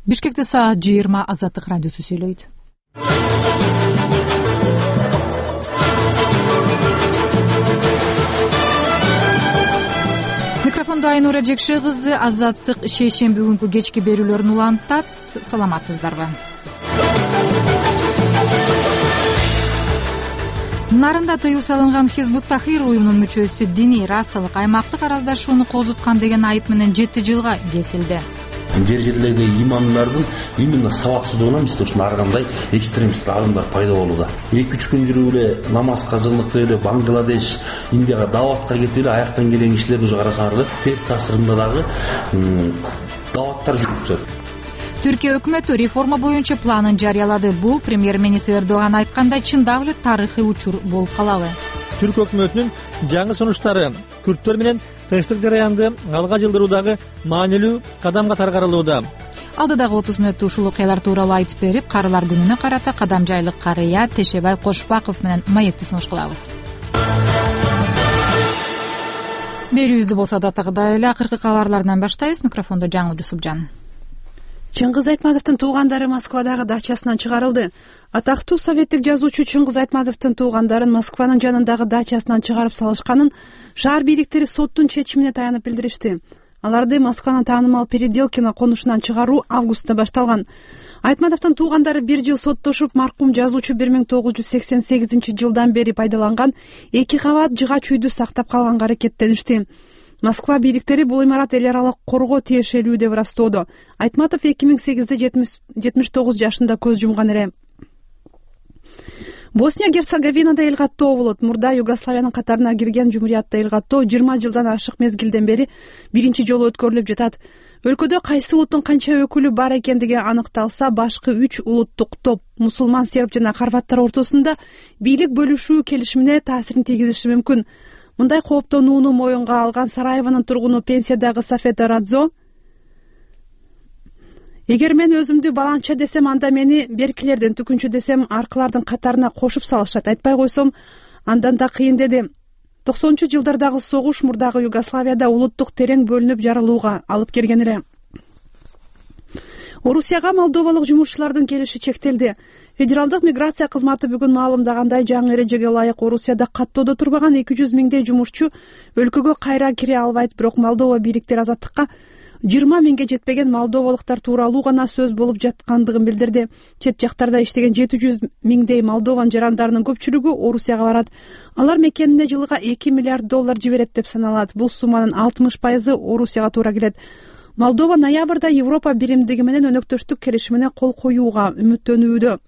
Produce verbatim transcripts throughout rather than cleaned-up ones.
Бишкекте саат жыйырма. Азаттык радиосу сүйлөйт. Микрофондо Айнура Жекше кызы. Азаттык шейшемби күнкү кечки берүүлөрүн улантат. Саламатсыздарбы? Нарында тыюу салынган Хизбут Тахрир уюмунун мүчөсү диний расалык аймактык араздашууну козуткан деген айып менен жети жылга кесилди. Жер жерлерде имамдардын именно сабаксыздыгынан бизде ушул ар кандай экстремисттик агымдар пайда болууда. эки үч күн жүрүп эле намазга жылдыктап эле Бангладеш, Индияга даватка кетип эле аяктан келген кишилерди уже карасаңар тез таасиринде дагы даваттар жүрүп. Түркия өкмөтү реформа боюнча планын жарыялады. Бул премьер-министр Эрдоган айткандай чындап эле тарыхый учур болуп калабы? Түрк өкмөтүнүн жаңы сунуштары күрттөр менен тынчтык жараянды алга жылдыруудагы маанилүү кадам катары каралууда. Алдыдагы отуз мүнөттө ушул окуялар тууралуу айтып берип, карылар күнүнө карата кадамжайлык карыя Тешебай Кошпаков менен маекти сунуш кылабыз. Берүүбүздү болсо датагыдай эле акыркы кабарлардан баштайбыз. Микрофондо Жаңыл Жусупжан. Чыңгыз Айтматовдун туугандары Москвадагы дачасынан чыгарылды. Атактуу советтик жазуучу Чыңгыз Айтматовдун туугандарын Москванын жанындагы дачасынан чыгарып салышканын шаар бийликтери соттун чечимине таянып билдиришти. Аларды Москванын таанымал Переделкино конушунан чыгаруу августта башталган. Айтматовдун туугандары бир жыл соттошуп, маркум жазуучу бир миң тогуз жүз сексен сегизинчи жылдан бери пайдаланган эки кабат жыгач үйдү сактап калганга аракеттеништи. Москва бийликтери бул имарат эл аралык коргоо тиешелүү деп ырастоодо. Айтматов эки миң сегизде жетимиш тогуз жашында көз жумган эле. Босния Герцеговинада эл каттоо болот. Мурда Югославиянын катарына кирген жумуриятта эл каттоо жыйырма жылдан ашык мезгилден бери биринчи жолу өткөрүлүп жатат. Өлкөдө кайсы улуттун канча өкүлү бар экендиги аныкталса, башкы үч улуттук топ мусулман, серб жана хорваттар ортосунда бийлик бөлүшүү келишимине таасирин тийгизиши мүмкүн. Мындай кооптонууну моюнга алган Сараевонун тургуну пенсиядагы Сафета Радзо: "Эгер мен өзүмдү баланча десем, анда мени беркилердин, түкүнчү десем аркылардын катарына кошуп салышат. Айтпай койсом, андан да кыйын" деди. токсонунчу жылдардагы согуш мурдагы Югославияда улуттук терең бөлүнүп жарылууга алып келген эле. Орусияга молдовалык жумушчулардын келиши чектелди. Федералдык миграция кызматы бүгүн маалымдагандай, жаңы эрежеге ылайык Орусияда каттоодо турбаган эки жүз миңдей жумушчу өлкөгө кайра кире албайт. Бирок Молдова бийликтери азаттыкка жыйырма миңге жетпеген молдовалыктар тууралуу гана сөз болуп жаткандыгын билдирди. Чет жактарда иштеген жети жүз миңдей молдован жарандарынын көпчүлүгү Орусияга барат. Алар мекенине жылга эки миллиард доллар жиберет деп саналат. Бул сумманын алтымыш пайызы Орусияга туура келет. Молдова ноябрда Европа биримдиги менен өнөктөштүк келишимине кол коюуга үмүттөнүүдө.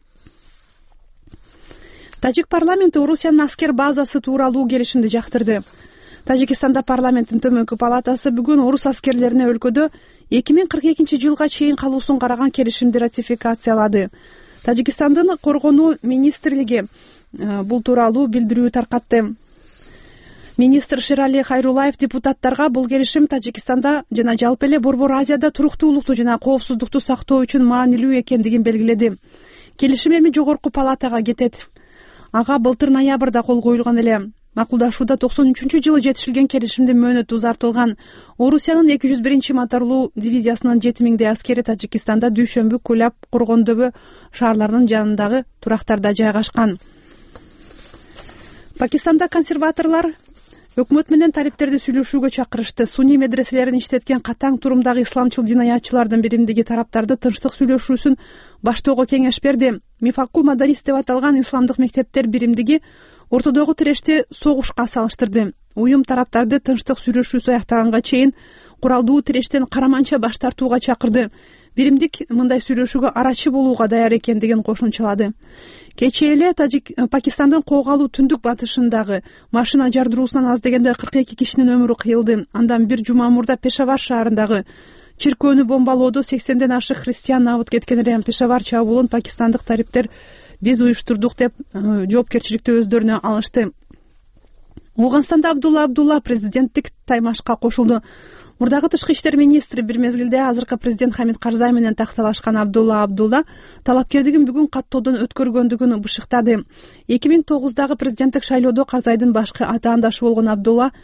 Тажик парламенти Орусиянын аскер базасы тууралуу келишимди жактырды. Тажикстанда парламенттин төмөнкү палатасы бүгүн орус аскерлерине өлкөдө эки миң кырк экинчи жылга чейин калуусун караган келишимди ратификациялады. Тажикстандын коргонуу министрлиги бул тууралуу билдирүү таркатты. Министр Шерали Хайрулаев депутаттарга бул келишим Тажикстанда жана жалпы эле Борбор Азияда туруктуулукту жана коопсуздукту сактоо үчүн маанилүү экендигин белгиледи. Келишим эми жогорку палатага кетет. Ага былтыр ноябрда кол коюлган эле. Макулдашууда токсон үчүнчү жылы жетишилген келишимдин мөөнөтү узартылган. Орусиянын эки жүз биринчи моторлуу дивизиясынын жети миңдей аскери Тажикстанда Дүйшөмбү, Кулап, Кургондобу шаарларынын жанындагы турактарда жайгашкан. Пакистанда консерваторлор өкмөт менен талиптерди сүйлөшүүгө чакырышты. Суний медреселерин иштеткен катаң турумдагы исламчыл динаятчылардын биримдиги тараптарды тынчтык сүйлөшүүсүн баштоого кеңеш берди. Мифакул Мадарис деп аталган исламдык мектептер биримдиги ортодогу тирешти согушка салыштырды. Уюм тараптарды тынчтык сүйлөшүүсү аяктаганга чейин куралдуу тирештен караманча баш тартууга чакырды. Биримдик мындай сүйлөшүүгө арачы болууга даяр экендигин кошумчалады. Кечээ эле Тажик Пакистандын Когалуу түндүк батышындагы машина жардыруусунан аз дегенде кырк эки кишинин өмүрү кыйылды. Андан бир жума мурда Пешавар шаарындагы чиркөөнү бомбалоодо сексенден ашык христиан абыт кеткен эле. Пешавар чабуулун пакистандык тариптер биз уюштурдук деп жоопкерчиликти өздөрүнө алышты. Ооганстанда Абдулла Абдулла президенттик таймашка кошулду. Мурдагы тышкы иштер министри бир мезгилде азыркы президент Хамид Карзай менен такталашкан Абдулла Абдулла талапкердигин бүгүн каттоодон өткөргөндүгүн бышыктады. эки миң тогуздагы президенттик шайлоодо Карзайдын башкы атаандашы болгон Абдулла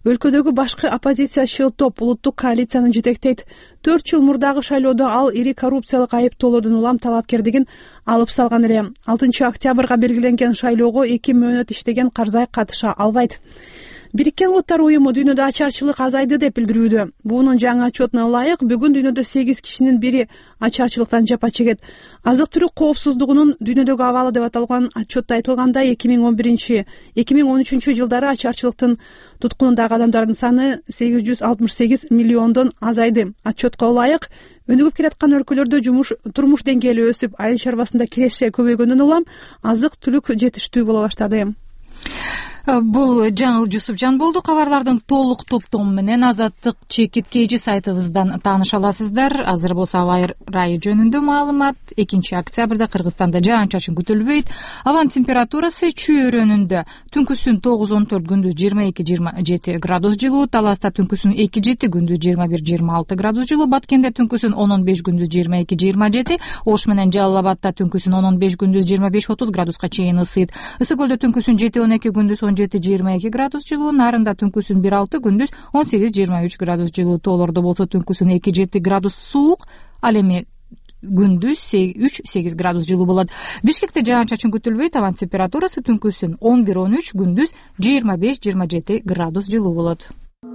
өлкөдөгү башкы оппозициячыл топ улуттук коалицияны жетектейт. төрт жыл мурдагы шайлоодо ал ири коррупциялык айыптоолордун улам талапкерлигин алып салган эле. алтынчы октябрга белгиленген шайлоого эки мөөнөт иштеген Карзай катыша албайт. Бириккен Улуттар уюму дүйнөдө ачарчылык азайды деп билдирүүдө. Буунун жаңы отчетуна ылайык, бүгүн дүйнөдө сегиз кишинин бири ачарчылыктан жапа чегет. Азык-түлүк коопсуздугунун дүйнөдөгү абалы деп аталган отчетто айтылгандай, эки миң он биринчи эки миң он үчүнчү жылдары ачарчылыктын туткунундагы адамдардын саны сегиз жүз алтымыш сегиз миллиондон азайды. Отчетко ылайык, өнүгүп келаткан өлкөлөрдө жумуш турмуш деңгээли өсүп, айыл чарбасында киреше көбөйгөндөн улам азык-түлүк жетиштүү боло баштады. Бул Жаңыл Жусупжан болду. Кабарлардын толук топтому менен Азаттык чекиткейчи сайтыбыздан тааныша аласыздар. Азыр болсо аба ырайы жөнүндө маалымат. экинчи октябрда Кыргызстанда жаан-чачын күтүлбөйт. Абанын температурасы чүйөрөнүндө түнкүсүн тогуз он төрт, күндүз жыйырма эки жыйырма жети градус жылуу, Таласта түнкүсүн эки жети, күндүз жыйырма бир жыйырма алты градус жылуу, Баткенде түнкүсүн он он беш, күндүз жыйырма эки жыйырма жети, Ош менен Жалал Абадта түнкүсүн он он беш, күндүз жыйырма беш отуз градуска чейин ысыйт. Ысык көлдө түнкүсүн жети он эки, күндүз он жети жыйырма эки градус жылуу, Нарында түнкүсүн бир алты, күндүз он сегиз жыйырма үч градус жылуу, Тоолордо болсо түнкүсүн эки жети градус суук, ал эми күндүз үч сегиз градус жылуу болот. Бишкекте жаан-чачын күтүлбөйт, абан температурасы түнкүсүн он бир он үч, күндүз жыйырма беш жыйырма жети градус жылуу болот.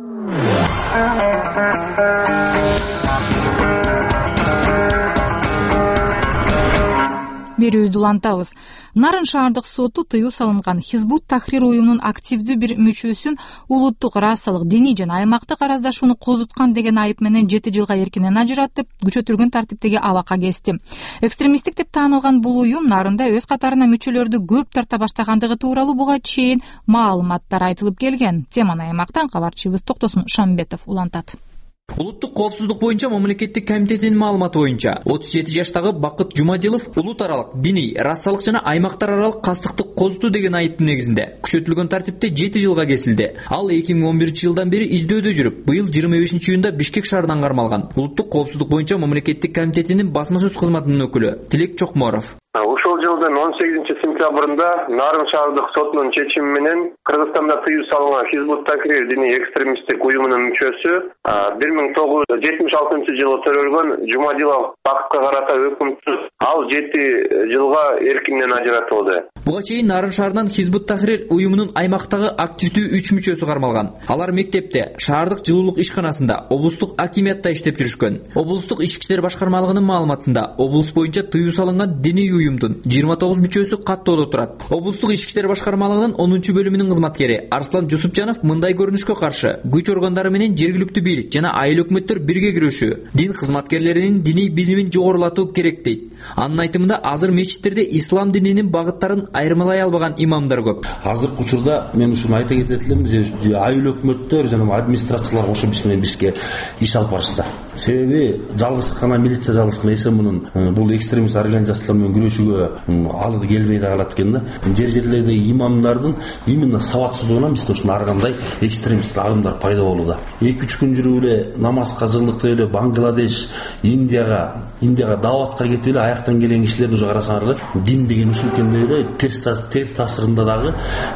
Берүүбүздү улантабыз. Нарын шаардык соту тыюу салынган Хизбут Тахрир уюмунун активдүү бир мүчөсүн улуттук, расалык, диний жана аймактык араздашууну козуткан деген айып менен жети жылга эркинен ажыраттып, күчөтүлгөн тартиптеги абакка кести. Экстремисттик деп таанылган бул уюм Нарында өз катарына мүчөлөрдү көп тарта баштагандыгы тууралуу буга чейин маалыматтар айтылып келген. Теманы аймактан кабарчыбыз Токтосун Шамбетов улантат. Улуттук коопсуздук боюнча мамлекеттик комитетинин маалыматы боюнча отуз жети жаштагы Бакыт Жумадилов улут аралык, диний, расалык жана аймактар аралык кастыкты козутуу деген айыптын негизинде күчөтүлгөн тартипте жети жылга кесилди. Ал эки миң он биринчи жылдан бери издөөдө жүрүп, быйыл жыйырма бешинчи июнда Бишкек шаарынан кармалган. Улуттук коопсуздук боюнча мамлекеттик комитетинин басма сөз кызматынын өкүлү Тилек Чокморов. Ушул жылдын он сегизинчи сентябрында Нарын шаардык сотунун чечими менен Кыргызстанда тыюу салынган Хизбут Тахрир диний экстремисттик уюмунун мүчөсү бир миң тогуз жүз жетимиш алтынчы жылы төрөлгөн Жумадилов Бакытка карата өкүмсүз ал жети жылга эркинен ажыратылды. Буга чейин Нарын шаарынан Хизбут Тахрир уюмунун аймактагы активдүү үч мүчөсү кармалган. Алар мектепте, шаардык жылуулук ишканасында, облустук акимиятта иштеп жүрүшкөн. Облустук ички иштер башкармалыгынын маалыматында облус боюнча тыюу салынган диний уюмдун жыйырма тогуз мүчөсү каттоодо турат. Облустук ички иштер башкармалыгынын онунчу бөлүмүнүн кызматкери Арслан Жусупжанов мындай көрүнүшкө каршы күч органдары менен жергиликтүү бийлик жана айыл өкмөттөр бирге күрөшүү, дин кызматкерлеринин диний билимин жогорулатуу керек дейт. Анын айтымында азыр мечиттерде ислам дининин багыттарын айырмалай албаган имамдар көп. Азыркы учурда мен ушуну айта кетет элем, айыл өкмөттөр жана администрациялар кошо биз менен бизге иш алып барышты. Себеби жалгыз гана милиция жалгыз эсе мунун бул экстремист организациялар менен күрөшүүгө алып келбей да калат экен да. Жер жерлерде имамдардын именно сабатсыздыгынан бизде ушундай ар кандай экстремисттик агымдар пайда болууда. эки үч күн жүрүп эле намазга жылдыктап эле Бангладеш, Индияга, Индияга дааватка кетип эле аяктан келген кишилерди уже карасаңар дин деген ушул экен деп эле терс терс таасирында дагы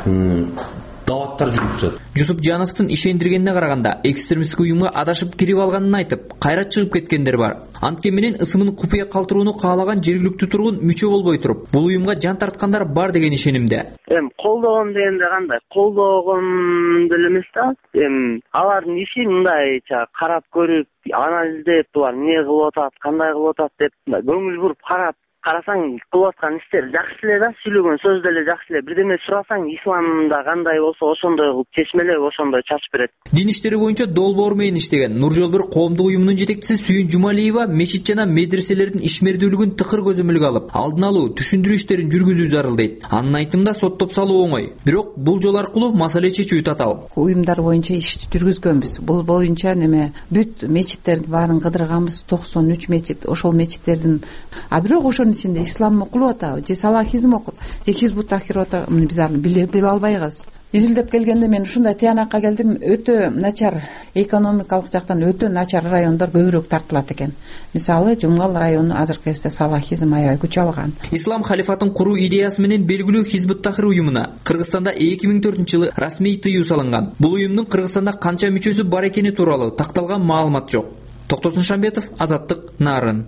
дааваттар жүрүп жатат. Жусупжановдун ишендиргенине караганда экстремисттик уюмга адашып кирип алганын айтып, кайра чыгып кеткендер бар. Анткени менен ысымын купуя калтырууну каалаган жергиликтүү тургун мүчө болбой туруп, бул уюмга жан тарткандар бар деген ишенимде. Эми колдогон дегенде кандай? Колдогон деле эмес да. Эми алардын иши мындайча карап көрүп, анализдеп, булар эмне кылып атат, кандай кылып атат деп көңүл буруп карап карасаң кылып аткан иштер жакшы эле да, сүйлөгөн сөз деле жакшы эле. Бирдеме сурасаң исламда кандай болсо ошондой кылып чечмелеп ошондой чачып берет. Дин иштери боюнча долбоор менен иштеген Нуржолбор коомдук уюмунун жетекчиси Сүйүн Жумалиева мечит жана медреселердин ишмердүүлүгүн тыкыр көзөмөлгө алып, алдын алуу, түшүндүрүү иштерин жүргүзүү зарыл дейт. Анын айтымында соттоп салуу оңой, бирок бул жол аркылуу маселе чечүү татаал. Уюмдар боюнча иш жүргүзгөнбүз. Бул боюнча неме бүт мечиттердин баарын кыдырганбыз, токсон үч мечит. Ошол мечиттердин а бирок ошонун ичинде ислам окулуп атабы, же салахизм окут, же Хизбут Тахрир окут, биз аны биле албай калабыз. изилдеп келгенде мен ушундай тыянакка келдим. Өтө начар, экономикалык жактан өтө начар райондор көбүрөөк тартылат экен. Мисалы Жумгал району азыркы кезде салахизм аябай күч алган. Ислам халифатын куруу идеясы менен белгилүү Хизбут Тахрир уюмуна Кыргызстанда эки миң төртүнчү жылы расмий тыюу салынган. Бул уюмдун Кыргызстанда канча мүчөсү бар экени тууралуу такталган маалымат жок. Токтосун Шамбетов, Азаттык, Нарын.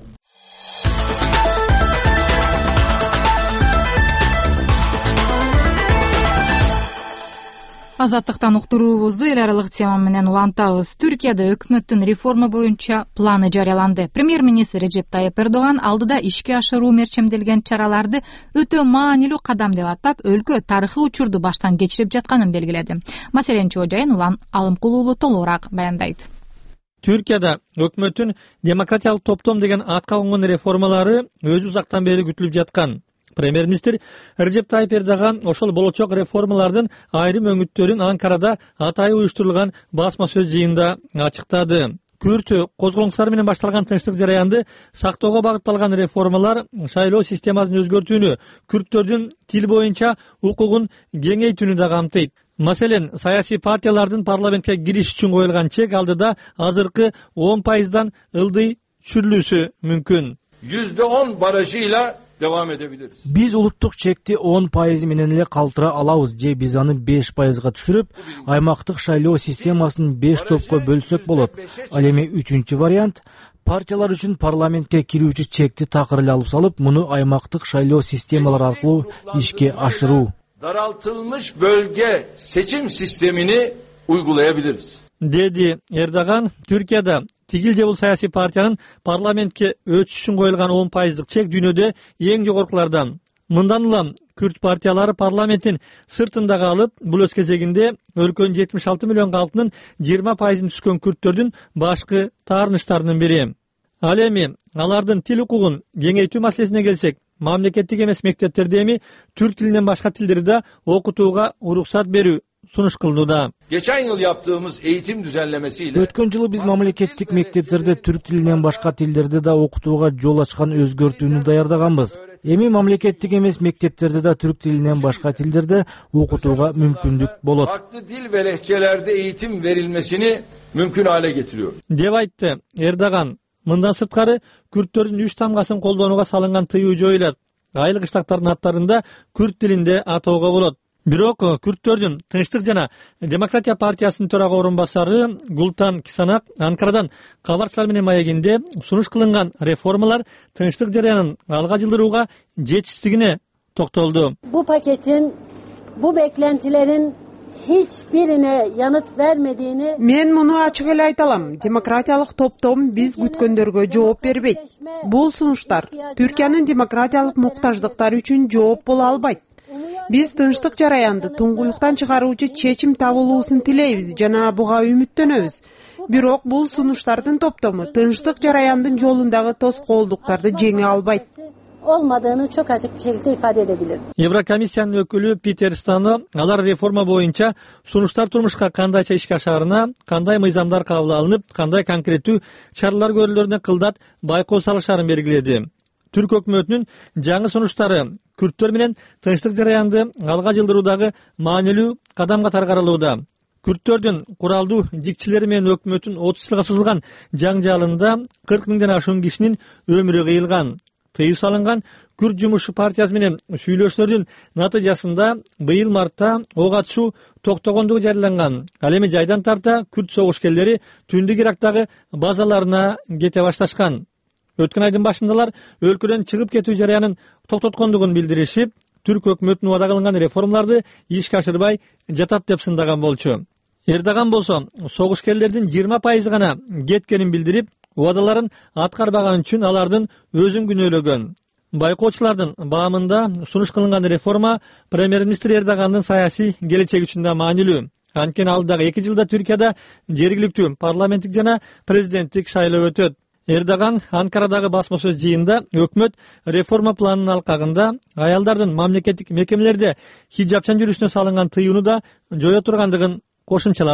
Азаттыктан уктуруубузду эл аралык тема менен улантабыз. Түркияда өкмөттүн реформа боюнча планы жарыяланды. Премьер-министр Режеп Тайып Эрдоган алдыда ишке ашыруу мерчемделген чараларды өтө маанилүү кадам деп атап, өлкө тарыхый учурду баштан кечирип жатканын белгиледи. Маселени чоо жайын Улан Алымкулуулу толугураак баяндайт. Түркияда өкмөттүн демократиялык топтом деген атка конгон реформалары өзү узактан бери күтүлүп жаткан. Премьер-министр Режеп Тайып Эрдоган ошол болочок реформалардын айрым өңүттөрүн Анкарада атайын уюштурулган басма сөз жыйында ачыктады. Күрт козголоңчулар менен башталган тынчтык жараянды сактоого багытталган реформалар шайлоо системасын өзгөртүүнү, күрттөрдүн тил боюнча укугун кеңейтүүнү да камтыйт. Маселен, саясий партиялардын парламентке кириш үчүн коюлган чек алдыда азыркы он пайыздан ылдый түшүрүлүшү мүмкүн. yüzde on barajıyla devam edebiliriz. Biz улуттук чекти он пайыз менен эле калтыра алабыз же биз аны беш пайызга түшүрүп, аймактык шайлоо системасын беш топко бөлсөк болот. Ал эми үчүнчү вариант партиялар үчүн парламентке кирүүчү чекти такыр эле алып салып, муну аймактык шайлоо системалар аркылуу ишке ашыруу. Daraltılmış bölge seçim sistemini uygulayabiliriz. Dedi Erdogan, Türkiye'de тигил же бул саясий партиянын парламентке өтүш үчүн коюлган он пайыздык чек дүйнөдө эң жогоркулардан. Мындан улам күрт партиялары парламенттин сыртында калып, бул өз кезегинде өлкөнүн жетимиш алты миллион калкынын жыйырма пайызын түшкөн күрттөрдүн башкы таарынычтарынын бири. Ал эми алардын тил укугун кеңейтүү маселесине келсек, мамлекеттик эмес мектептерде эми түрк тилинен башка тилдерди да окутууга уруксат берүү sunuş kılınуда. Geçen yıl yaptığımız eğitim düzenlemesiyle Өткөн жылы биз мамлекеттик мектептерде түрк тилинен башка тилдерди да окутууга жол ачкан өзгөртүүнү даярдаганбыз. Эми мамлекеттик эмес мектептерде да түрк тилинен башка тилдерде окутууга мүмкүндүк болот. Farklı dil ve lehçelerde eğitim verilmesini mümkün hale getiriyor. Деп айтты Эрдоган. Мындан сырткары күрттөрдүн үч тамгасын колдонууга салынган тыюу жоюлат. Айыл кыштактардын аттарында күрт тилинде атоого болот. Бирок күрттөрдүн Тынчтык жана Демократия партиясынын төрага орун басары Гултан Кисанак Анкарадан кабарчылар менен маегинде сунуш кылынган реформалар тынчтык жараянын алга жылдырууга жетишсиздигине токтолду. Bu paketin, bu beklentilerin hiçbirine yanıt vermediğini Men муну ачык эле айта алам. Демократиялык топтом биз күткөндөргө жооп бербейт. Бул сунуштар Түркиянын демократиялык муктаждыктары үчүн жооп боло албайт. Биз тынчтык жараянды туңгуюктан чыгаруучу чечим табылуусун тилейбиз жана буга үмүттөнөбүз. Бирок бул сунуштардын топтому тынчтык жараяндын жолундагы тоскоолдуктарды жеңе албайт. olmadığını çok açık bir şekilde ifade edebilirim. Еврокомиссиянын өкүлү Питер Стано алар реформа боюнча сунуштар турмушка кандайча ишке ашаарына, кандай мыйзамдар кабыл алынып, кандай конкреттүү чаралар көрүлөрүнө кылдат байкоо салышарын белгиледи. Түрк өкмөтүнүн жаңы сунуштары күрттөр менен тынчтык жараянды алга жылдыруудагы маанилүү кадам катары каралууда. Күрттөрдүн куралдуу дикчилери менен өкмөттүн отуз жылга созулган жаңжалында кырк миңден ашуун кишинин өмүрү кыйылган. Тыюу салынган Күрт жумушчу партиясы менен сүйлөшүүлөрдүн натыйжасында быйыл мартта ок атышуу токтогондугу жарыяланган. Ал эми жайдан тарта күрт согушкерлери Түндүк Ирактагы базаларына кете башташкан. Өткөн айдын башындалар өлкөдөн чыгып кетүү жараянын токтоткондугун билдиришип, түрк өкмөтүнүн убада кылынган реформаларды ишке ашырбай жатат деп сындаган болчу. Эрдоган болсо согушкерлердин жыйырма пайызы гана кеткенин билдирип, убадаларын аткарбаган үчүн алардын өзүн күнөөлөгөн. Байкоочулардын баамында сунуш кылынган реформа премьер-министр Эрдогандын саясий келечеги үчүн да маанилүү. Анткени алдагы эки жылда Түркияда жергиликтүү парламенттик жана президенттик шайлоо өтөт. Эрдоган Анкарадагы басма сөз жыйында өкмөт реформа планынын алкагында аялдардын мамлекеттик мекемелерде хиджабчан жүрүшүнө салынган тыюуну да жое тургандыгын кошумчалады.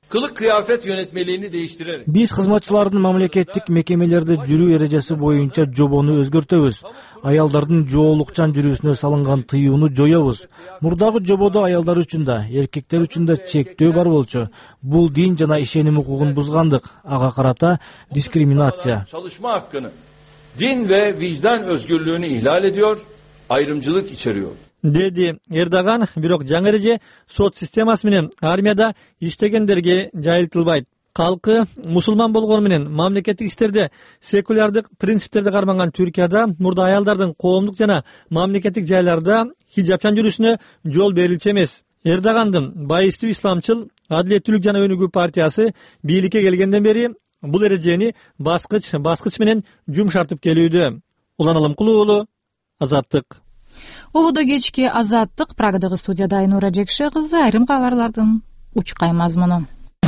Kılık kıyafet yönetmeliğini değiştirerek. Биз кызматчылардын мамлекеттик мекемелерде жүрүү эрежеси боюнча жобону өзгөртөбүз. Аялдардын жоолукчан жүрүүсүнө салынган тыюуну жоёбуз. Мурдагы жободо аялдар үчүн да, эркектер үчүн да чектөө бар болчу. Бул дин жана ишеним укугун бузгандык. Ага карата дискриминация. Çalışma hakkını, din ve vicdan özgürlüğünü ihlal ediyor, ayrımcılık içeriyor. Деди Эрдоган, бирок жаңы эреже сот системасы менен армияда иштегендерге жайылтылбайт. Калкы мусулман болгону менен мамлекеттик иштерде секулярдык принциптерди карманган Түркияда мурда аялдардын коомдук жана мамлекеттик жайларда хиджабчан жүрүүсүнө жол берилчү эмес. Эрдогандын байыстуу исламчыл Адилеттүүлүк жана өнүгүү партиясы бийликке келгенден бери бул эрежени баскыч баскыч менен жумшартып келүүдө. Улан Алымкулуу уулу, Азаттык. Ободо кечки Азаттык. Прагадагы студияда Айнура Жекше кызы. Айрым кабарлардын учкай мазмуну.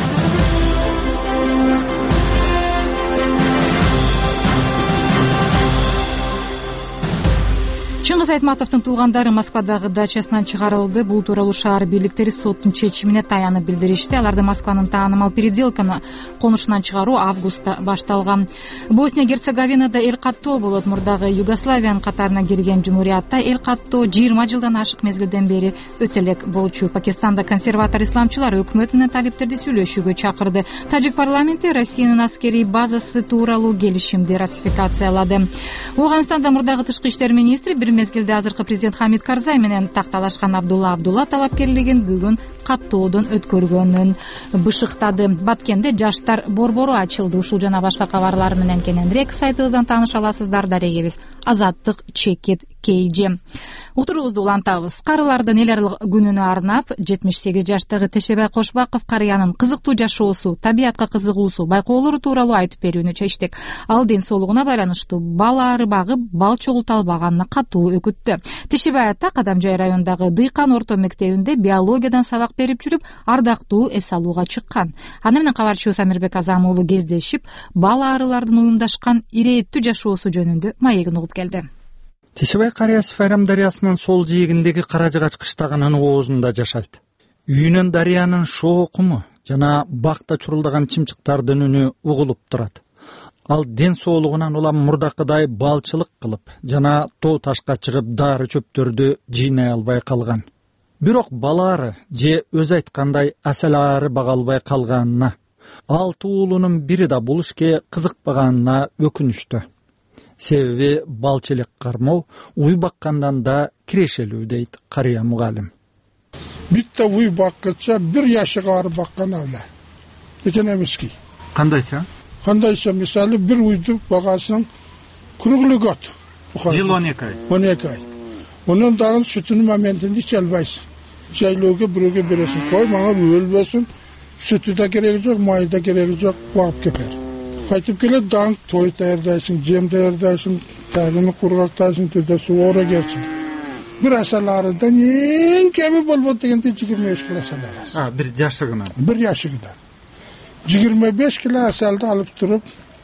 Чыңгыз Айтматовдун туугандары Москвадагы дачасынан чыгарылды. Бул тууралуу шаар бийликтери соттун чечимине таянып билдиришти. Аларды Москванын таанымал Переделканы конушунан чыгаруу августта башталган. Босния Герцеговинада эл каттоо болот. Мурдагы Югославиянын катарына кирген жумуриятта эл каттоо жыйырма жылдан ашык мезгилден бери өтө элек болчу. Пакистанда консерватор исламчылар өкмөт менен талиптерди сүйлөшүүгө чакырды. Тажик парламенти Россиянын аскерий базасы тууралуу келишимди ратификациялады. Ооганстанда мурдагы тышкы иштер министри бир мезгилде азыркы президент Хамид Карзай менен такталашкан Абдулла Абдулла талапкерлигин бүгүн каттоодон өткөргөнүн бышыктады. Баткенде жаштар борбору ачылды. Ушул жана башка кабарлар менен кененирээк сайтыбыздан тааныша аласыздар. Дарегебиз Азаттык чекит кейжи. Утуруубузду улантабыз. Карылардын эл аралык күнүнө арнап жетимиш сегиз жаштагы Тешебай Кошбаков карыянын кызыктуу жашоосу, табиятка кызыгуусу, байкоолору тууралуу айтып берүүнү чечтик. Ал ден соолугуна байланыштуу балаары багып, бал чогулта албаганына катуу өкүттү. Тешебай ата Кадамжай районундагы Дыйкан орто мектебинде биологиядан сабак берип жүрүп, ардактуу эс алууга чыккан. Аны менен кабарчыбыз Амирбек Азам уулу кездешип, балаарылардын уюмдашкан ирээттүү жашоосу жөнүндө маегин угуп келди. Тешебай Карыясов Айрам дарыясынын сол жээгиндеги Кара Жыгач кыштагынын оозунда жашайт. Үйүнөн дарыянын шоо куму жана бакта чурулдаган чымчыктардын үнү угулуп турат. Ал ден соолугунан улам мурдакыдай балчылык кылып жана тоо ташка чыгып дары чөптөрдү жыйнай албай калган. Бирок балаары же өзү айткандай аселаары бага албай калганына, алты уулунун бири да бул ишке кызыкпаганына өкүнүштүү. Себеби балчылык кармоо уй баккандан да кирешелүү дейт карыя мугалим. Битте уй баккыча бир жашыга барып баккан эле. Экен эмески. Кандайча? Кандайча мисалы бир уйду багасын круглый год. Жыл он эки ай. он эки ай. Онун дагы сүтүнүн моментинде иче албайсың. Жайлоого бирөөгө бересиң. Кой мага өлбөсүн. Сүтү да кереги жок, май да кереги жок, багып кетер. Кайтып келет, даңк той даярдайсың, жем даярдайсың, тагыны кургактайсың, түрдө суора керчиң. Бир асаларыдан эң кеми болбойт дегенде жыйырма беш кило асал аласың. А, бир жашыгына. Бир жашыгына. жыйырма беш кило асалды алып туруп,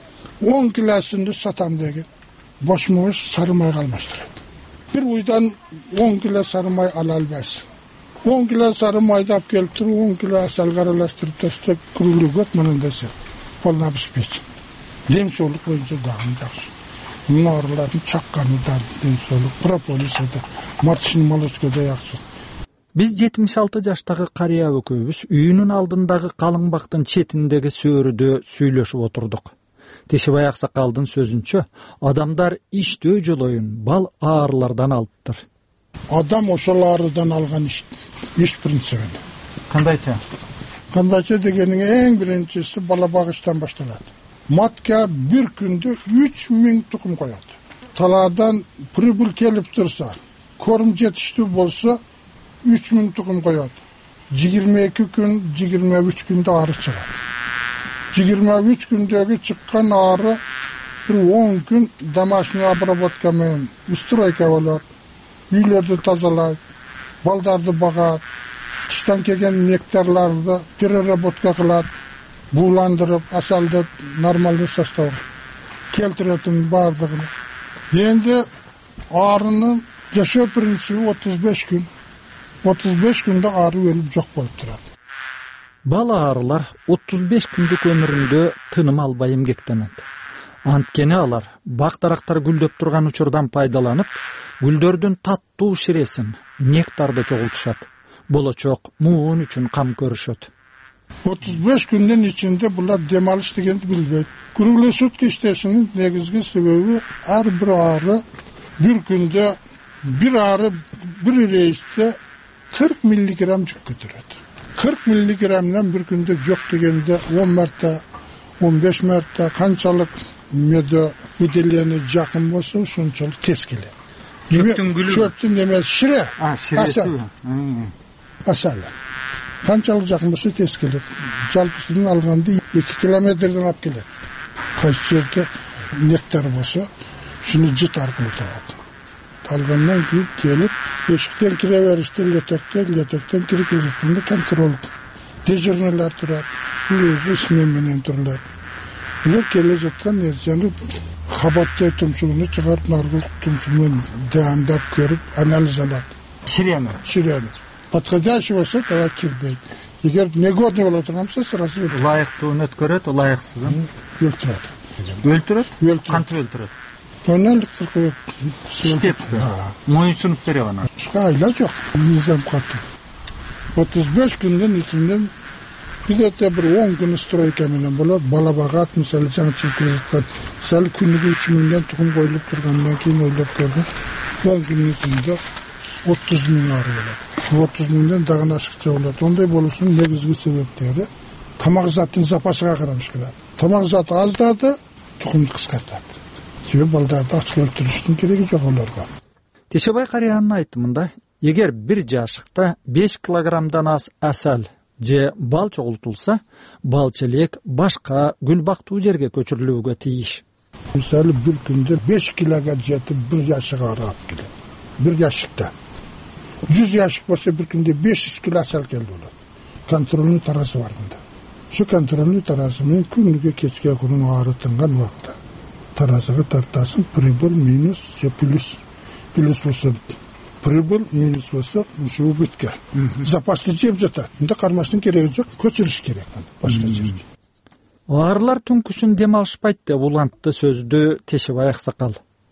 он килосунду сатам деген. Бошмуш сары майга алмаштырат. Бир уйдан он кило сары май ала албайсың. он кило сары майды алып келип туруп, он кило асалга аралаштырып таштап, круглый год менен десе, полный обеспечен. Дем соолук боюнча дагы жакшы. Нарлардын чакканы да дем соолук, прополис да, маточный молочко да жакшы. Биз жетимиш алты жаштагы карыя экөөбүз үйүнүн алдындагы калың бактын четиндеги сөөрүдө сүйлөшүп отурдук. Тешебай аксакалдын сөзүнчө, адамдар иштөө жолоюн бал аарылардан алыптыр. Адам ошолардан алган иш, иш принцибин. Кандайча? Кандайча дегенин эң биринчиси бала багыштан башталат. Матка бир күндө үч миң тукум коёт. Талаардан прибыль келип турса, корум жетиштүү болсо үч миң тукум коёт. жыйырма эки күн, жыйырма үч күндө ары чыгат. жыйырма үч күндөгү чыккан ары бир он күн домашний обработка менен устройка болот. Үйлөрдү тазалайт, балдарды багат, кыштан келген нектарларды переработка кылат, бууландырып, асалды нормалдуу составга келтиретін бардыгын. Енді арынын жашоо принциби отуз беш күн. отуз беш күндө ары өлүп жок болуп турат. Бал аарылар отуз беш күндүк өмүрүндө тыным албай эмгектенет. Анткени алар бак дарактар гүлдөп турган учурдан пайдаланып, гүлдөрдүн таттуу ширесин, нектарды чогултушат. Болочок муун үчүн кам көрүшөт. отуз беш күндүн ичинде булар дем алыш дегенди билбейт. Круглосутки иштешинин негизги себеби ар бир ары бир күндө бир ары бир рейсте кырк миллиграмм жүк көтөрөт. кырк миллиграммдан бир күндө жок дегенде он марта, он беш марта канчалык медо выделение жакын болсо ошончолук тез келет. Чөптүн гүлү. Чөптүн эмес, шире. А, ширеси. Асал. Канчалык жакын болсо тез келет. Жалпысынан алганда эки километрден алып келет. Кайсы жерде нектар болсо, шуну жыт аркылуу табат. Алгандан кийин келип, эшиктен кире бериште летөктөн, летөктөн кирип келишинде контроль. Дежурныйлар турат, өзү смен менен турат. Булар келе жаткан нерсени кабатты тумшугуну чыгарып, наркотик тумшугун даамдап көрүп, анализ алат. Ширени. Ширени. Подходящий болсо давай кирбейт. Эгер негодный боло турган болсо сразу өлтүрөт. Ылайыктууну өткөрөт, ылайыксызын өлтүрөт. Өлтүрөт? Өлтүрөт. Кантип өлтүрөт? Тонналық сырқы Штеп. Мойынсынып бере бана. Айла жоқ. Низам қатты. отуз беш күнден ичинен где-то бір он күн стройка менен болот. Бала багат, мисалы жаңы чекип жаткан, мисалы күнүгө үч миңден тукум коюлуп тургандан кийин ойлоп көрдүм. он күнүн ичинде отуз миң ары болот. отуз миңден дагы ашыкча болот. Ондай болушунун негизги себептери тамак заттын запасыга караш келет. Тамак заты аздады, тукумду кыскартат. Себеп балдарды ачык өлтүрүштүн кереги жок олорго. Тешебай карыянын айтымында, эгер бир жашыкта беш килограммдан аз асал же бал чогултулса, бал челек башка гүл бактуу жерге көчүрүлүүгө тийиш. Мисалы бир күндө беш килога жетип бир жашык арап келет. Бир жашыкта. жүз жашык болсо бир күндө беш жүз кило асал келди болот. Контрольный таразы бар мында. Şu контрольный таразы менен күнүгө кечке курун ары тынган убакта таразыга тартасың, прибыль минус же плюс. Плюс болсо прибыль, минус болсо ушу убытка. Запасты жеп жатат. Мында кармаштын кереги жок, көчүрүш керек башка жерге. Арылар түнкүсүн дем алышпайт деп улантты сөздү Тешебай аксакал.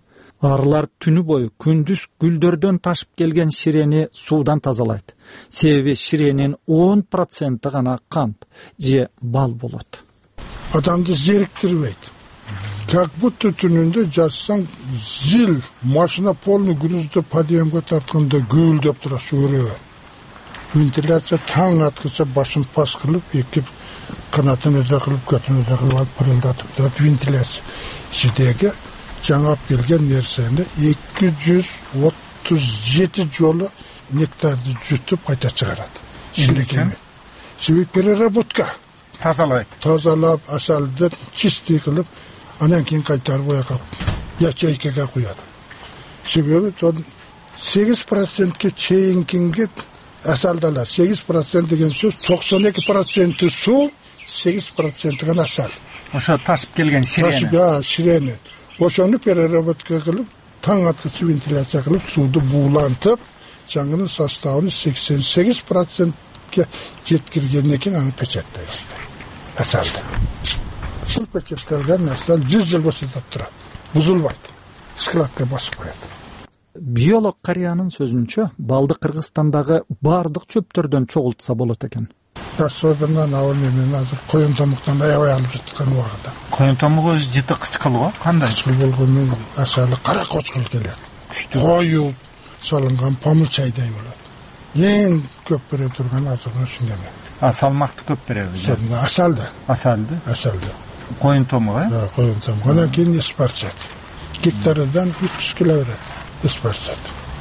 Арылар түнү бою күндүз гүлдөрдөн ташып келген ширени суудан тазалайт. Себеби ширенин он проценти гана кант же бал болот. Адамды зериктирбейт. Как будто түнүндө жатсаң, зил машина полный грузды подъемге тартканда гүлдөп тура шөөрө. Вентиляция таң аткыча башын пас кылып, эки канатын өдө кылып, көтүн өдө кылып алып пырылдатып турат вентиляция. Ичидеги жаңап келген нерсени эки жүз отуз жети жолу нектарды жутуп кайта чыгарат. Шилекеме. Себеп переработка. Тазалайт. Тазалап, асалды чистый кылып, анан кийин кайтарып ояка ячейкеге куят. Себеби тон сегиз процентке чейинкинге асалдалар. сегиз процент деген сөз токсон эки проценти суу, сегиз проценти гана асал. Ошо ташып келген ширени. Ташып, ширени. Ошону переработка кылып, таң аткычы вентиляция кылып, сууду буулантып, жаңынын составын сексен сегиз процентке жеткиргенден кийин аны печаттайт. Асалды. Ушул печатталган асал жүз жыл босотуп турат. Бузулбайт. Складка басып коет. Биолог карыянын сөзүнчө, балды Кыргызстандагы бардык чөптөрдөн чогултса болот экен. Особенно ал менен азыр коюн томуктан аябай алып жаткан убагында. Коюн томугу өзү жыты кычкылго кандай? Кычкыл болгону асалы кара кочкул келет. Коюп салынган памыл чайдай болот. Эң көп бере турган азыр ушундай. А салмакты көп береби? Асалды. Асалды. Асалды. Коюн томугу, э? Да, коюн томугу. Анан кийин эспарчат. Гектардан үч жүз кило берет. Эспарчат.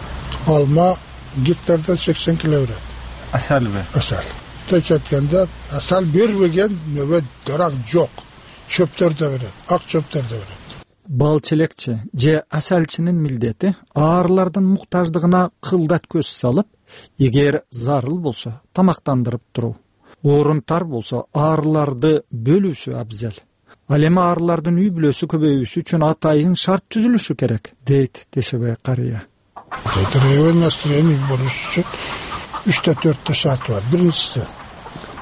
Алма гектардан сексен кило берет. Асалбы? Асал. Тыч айтканда асал бербеген нөбөт дарак жок. Чөптөр да берет, ак чөптөр да берет. Бал челекчи же асалчынын милдети аарылардын муктаждыгына кылдат көз салып, эгер зарыл болсо тамактандырып туруу. Орун тар болсо аарыларды бөлүүсү абзел. Ал эми аарылардын үй бүлөсү көбөйүүсү үчүн атайын шарт түзүлүшү керек, дейт Тешебай карыя. Район настроение болуш үчүн үчтө төрттө шарт бар. Биринчиси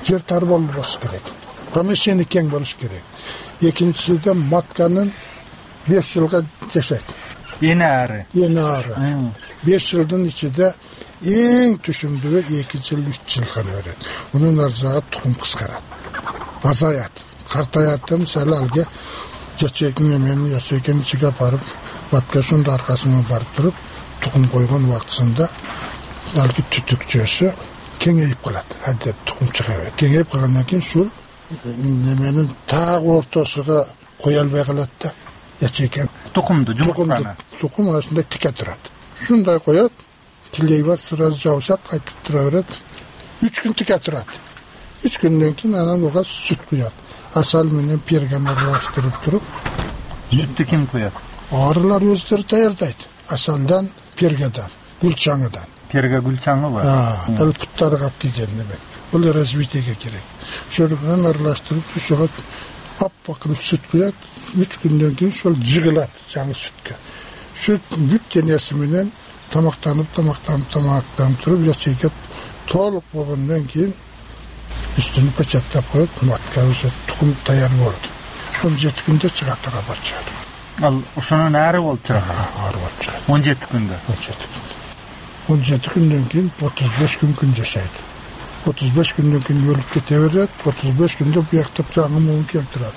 жер тар болбош керек, помещение кең болуш керек. Экинчисиде матканын беш жылга жашайт. Эне ары. Эне ары. беш жылдын ичинде эң түшүмдүүгө эки жыл, үч жыл гана берет. Мунун аржагы тукум кыскарат, азаят, картаят. Мисалы алга жачекин эмен жачекин ичиге барып, маткасынын аркасына барып туруп, тукум койгон убактысында алги түтүкчөсү кеңейип калат. Адеп тукум чыга берет. Кеңейип калгандан кийин ушул неменин так ортосуга кое албай калат да. Ячейкен тукумду жумуртканы. Тукум ошондой тике турат. Ушундай коет, тилей бар, сразу жабышат, кайтып тура берет. үч күн тике турат. үч күндөн кийин анан ага сүт куят. Асал менен перганы аралаштырып туруп, сүттү ким куят? Арылар өздөрү даярдайт. Асалдан, пергадан, гүлчаңыдан. Перга гүлчаңы бар. А, ал путтары кап кийген неме. Бул развитиеге керек. Ошону аралаштырып, ушуга аппак кылып сүт куят. үч күндөн кийин ошол жыгылат жаңы сүткө. Сүт бүт денеси менен тамактанып, тамактанып, тамактанып туруп, ячейке толук болгондон кийин үстүнү печаттап коет, матка уже тукум даяр болду. он жети күндө чыгат рабочий. Ал ошонун ары болуп чыгат. Ары болуп чыгат. он жети күндө. он жети күндө. он жети күндөн кийин отуз беш күн күн жашайт. отуз беш күндөн кийин өлүп кете берет, отуз беш күндө буяктап жаңы муун келтирет.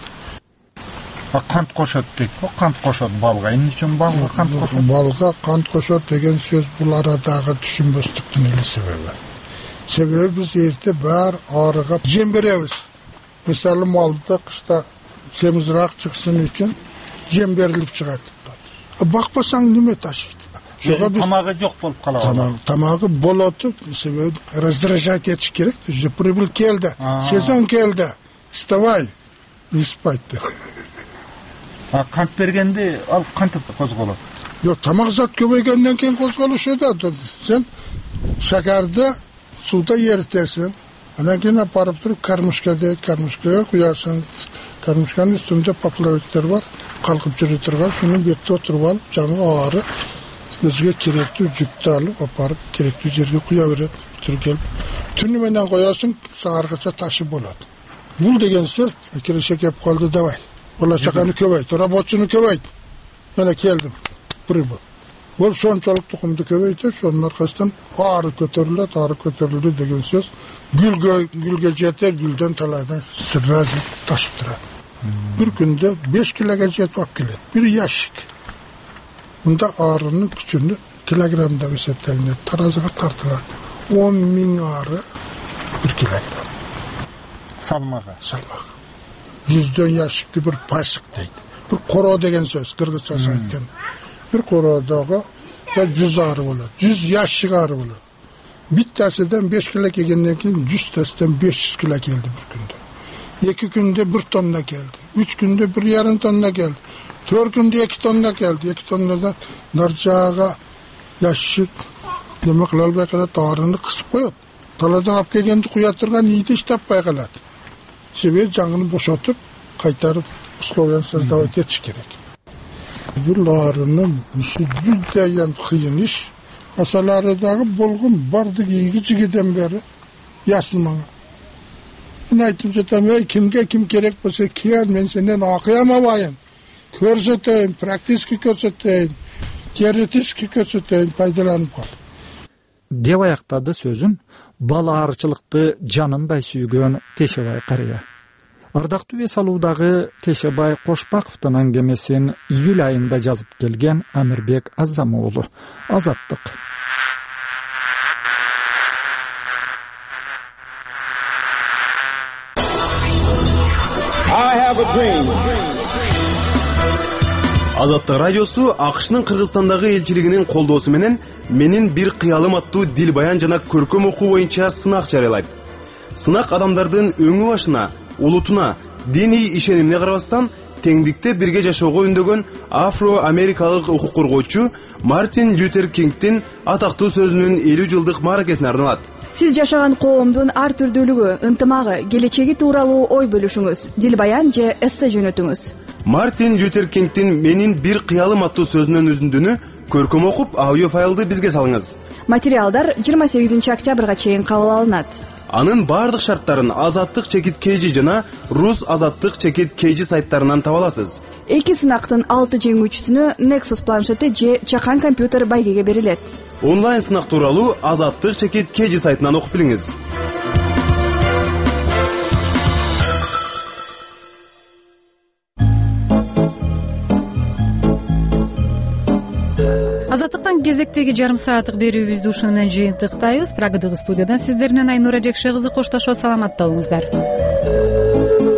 Кант кошот дейт. Кант кошот балга. Эмне үчүн балга кант кошот? Балга кант кошот деген сөз бул арадагы түшүнбөстүктүн эле себеби. Себеби биз эрте бар арыга жем беребиз. Мисалы малды кышта семизирээк чыксын үчүн жем берилип чыгат. Бакпасаң неме ташыйт? Ошого тамагы жок болуп калат. Тамагы, тамагы болот, себеби раздражать этиш керек. Уже прибыль келди, сезон келди. Вставай, не спать. А кант бергенде ал кантип козголот? Жок, тамак зат көбөйгөндөн кийин козголушат. Сен шакарды суда эритесиң. Анан кийин апарып туруп кармышка дейт, кармышкага куясың. Кармышканын үстүндө поплавиктер бар, калкып жүрө турган, шунун бетте отуруп алып, жаңы ары өзүгө керектүү жүктү алып, апарып керектүү жерге куя берет. Түркелип, түнү менен коясың, сааргаcha ташы болот. Бул деген сөз киреше кеп калды давай. Bola çakanı köveyt, rabotçunu köveyt. Bana geldim, pribol. Bol sonçalık tukumdu köveyt, sonun arkasından ağrı kötürüldü, ağrı kötürüldü degen söz. Gülge, gülge jeter, gülden talaydan sırrazı taşıp durar. Bir günde beş kiloga jet bak gelet, bir yaşık. Bunda ağrının küçüğünü kilogramda esetlenir, tarazıga tartılar. on min ağrı bir kilogram. Salmağa. Salmağa. Yüzden yaşıklı bir pasık deydi. Bir koro degen söz, Kırgızca saytken. Bir korodağı da yüz ağrı olur. Yüz yaşık ağrı olur. Bir tanesinden beş kilo geldiğinden кейін yüz tanesinden beş yüz kilo geldi bir günde. İki günde bir tonna geldi. Üç günde bir yarım tonna geldi. Dört günde iki tonna geldi. İki tonnadan narcağa yaşık demek lalbay kadar ağrını kısıp koyuyor. Taladan ap gelgendi kuyatırgan iyiydi iş tapmay kaladı. Sebebi canını boşaltıp kaytarıp условияны создавать etиш керек. Бул арынын иши жүздөгөн кыйын иш. Асаларыдагы болгон бардык ийги жигиден бери ясылмага. Мен айтып жатам, ey kimге kim керек болсо кел, мен сенден акыям алайын. Көрсөтөйүн, практически көрсөтөйүн, теоретически көрсөтөйүн, пайдаланып кал. Деп аяктады сөзүн бала арчылыкты жанындай сүйгөн Тешебай карыя. Ардактуу эс алуудагы Тешебай Кошпаковдун аңгемесин июль айында жазып келген Амирбек Азамуулу. Азаттык. Азаттык радиосу АКШнын Кыргызстандагы элчилигинин колдоосу менен менин бир кыялым аттуу дил баян жана көркөм окуу боюнча сынак жарыялайт. Сынак адамдардын өңү башына, улутуна, диний ишенимине карабастан теңдикте бирге жашоого үндөгөн афро-америкалык укук коргоочу Мартин Лютер Кингдин атактуу сөзүнүн элүү жылдык мааракесине арналат. Сиз жашаган коомдун ар түрдүүлүгү, ынтымагы, келечеги тууралуу ой бөлүшүңүз, дил баян же эссе жөнөтүңүз. Мартин Лютер Кингдин менин бир кыялым аттуу сөзүнүн үзүндүнү көркөм окуп, аудио файлды бизге салыңыз. Материалдар жыйырма сегизинчи октябрга чейин кабыл алынат. Анын бардык шарттарын Азаттык чекит kg жана Рус Азаттык чекит kg сайттарынан таба аласыз. Эки сынактын алты жеңүүчүсүнө Nexus планшети же чакан компьютер байгеге берилет. Онлайн сынак тууралуу Азаттык чекит kg сайтынан окуп билиңиз. Азаттыктан кезектеги жарым сааттык берүүбүздү ушуну менен жыйынтыктайбыз. Прагадагы студиядан сиздер менен Айнура Жекше кызы коштошот. Саламатта болуңуздар.